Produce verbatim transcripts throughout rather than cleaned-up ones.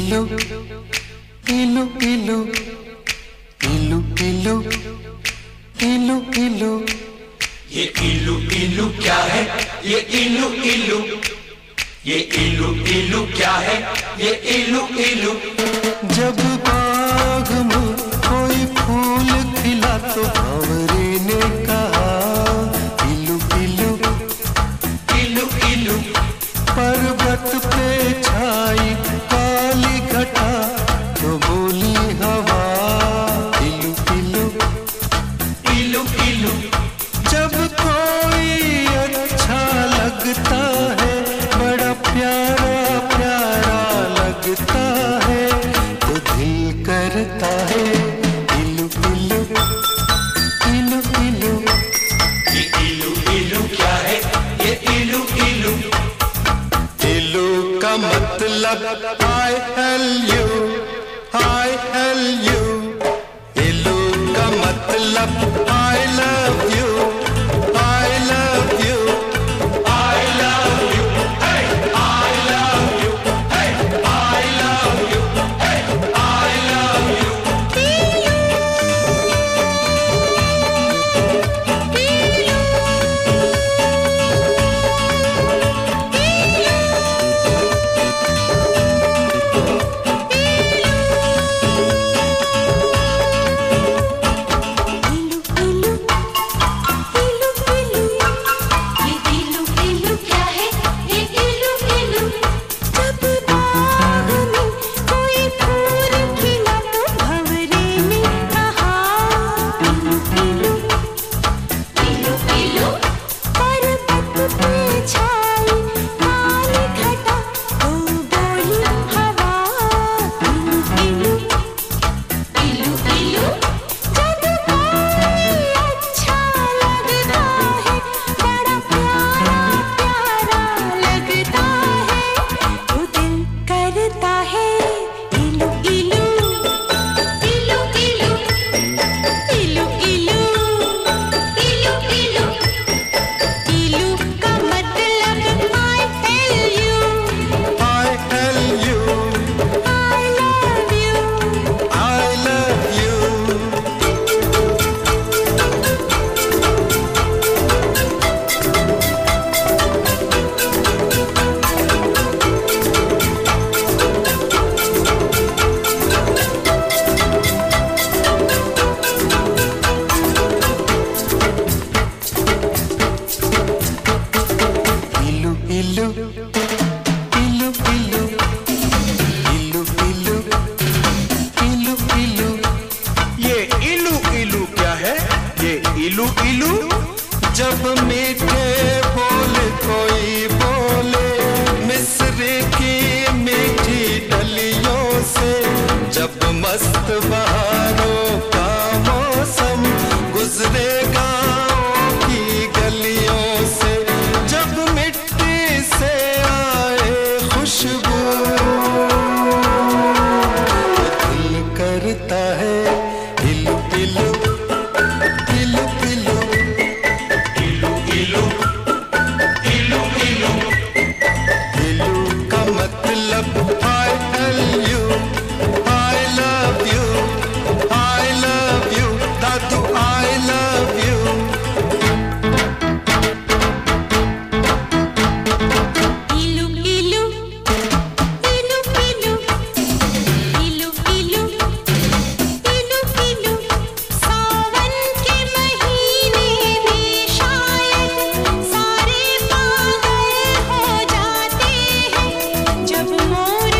इलू इलू इलू इलू इलू इलू इलू। ये इलू इलू क्या है? ये इलू इलू, ये इलू इलू क्या है? ये इलू इलू। जब बाग में कोई फूल खिला तो भंवरे ने कहा इलू इलू इलू इलू। पर्वत पे छाई काली घटा तो बोली हवा इलू इलू इलू इलू। जब कोई अच्छा लगता है, बड़ा प्यारा प्यारा लगता है, तो दिल करता है इलू इलू इलू इलू। ये इलू इलू क्या है? ये इलू इलू। इलू का मतलब I L U, I L U। इलू का मतलब I love you, I love you, I love you, hey, I love you, hey, I love you, hey, I love you। इलू इलू। जब मीठे बोल कोई बोले मिस्र की मीठी डलियों से, जब मस्त बहारों का मौसम गुजरे गाँव की गलियों से, जब मिट्टी से आए खुशबू तो दिल करता है इलू इलू इलू इलू इलू इलू इलू इलू। इलू का मतलब I L U, I love you, I love you, Dadu I love you। इलू इलू इलू इलू इलू इलू इलू इलू। सावन के महीने में शायद सारे पागल हो जाते हैं, जब मोर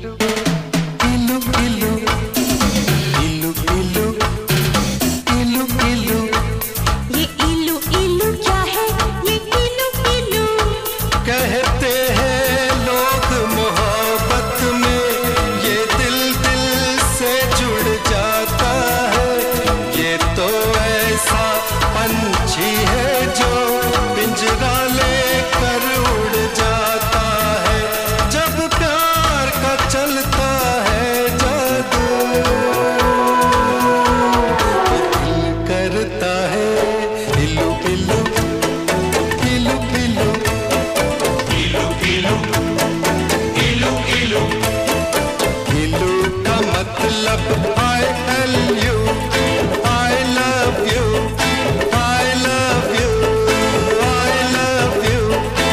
इलू इलू इलू इलू इलू इलू। ये इलू इलू क्या है? ये इलू इलू कहते हैं लोग मोहब्बत में ये दिल दिल से जुड़ जाता है। ये तो ऐसा पंछी है जो पिंजरा लेकर उड़ जाता है। जब प्यार का चलता है जादू दिल करता है इलू इलू इलू इलू। इलू इलू इलू इलू इलू का मतलब I L U, I love you, I love you, I love you.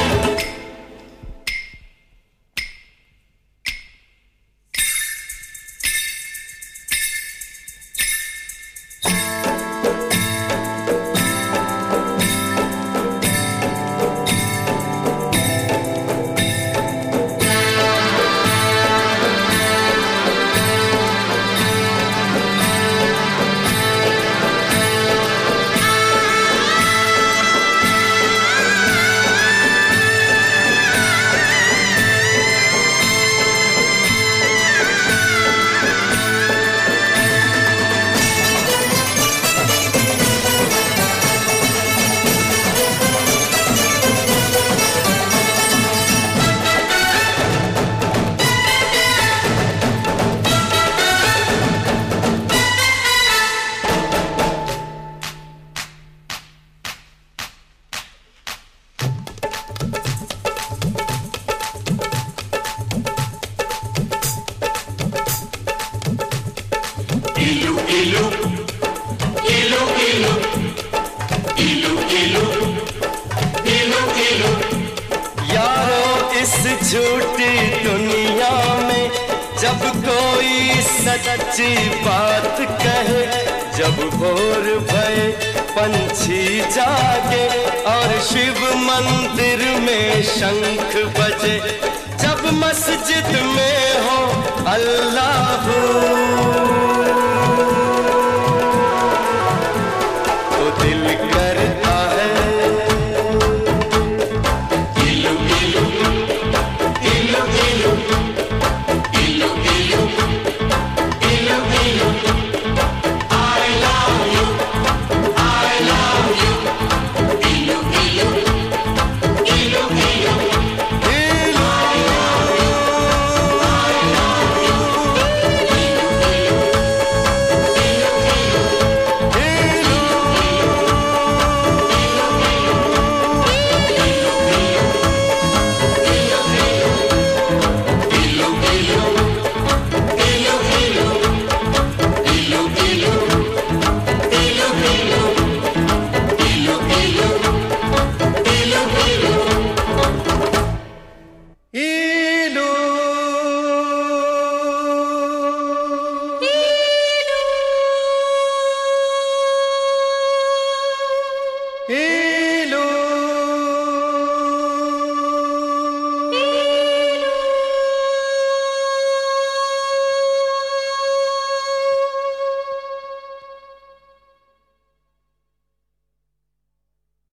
इलू इलू इलू इलू इलू इलू इलू इलू। यारो इस झूठी दुनिया में जब कोई सच्ची बात कहे, जब भोर भये पंछी जागे और शिव मंदिर में शंख बजे, जब मस्जिद में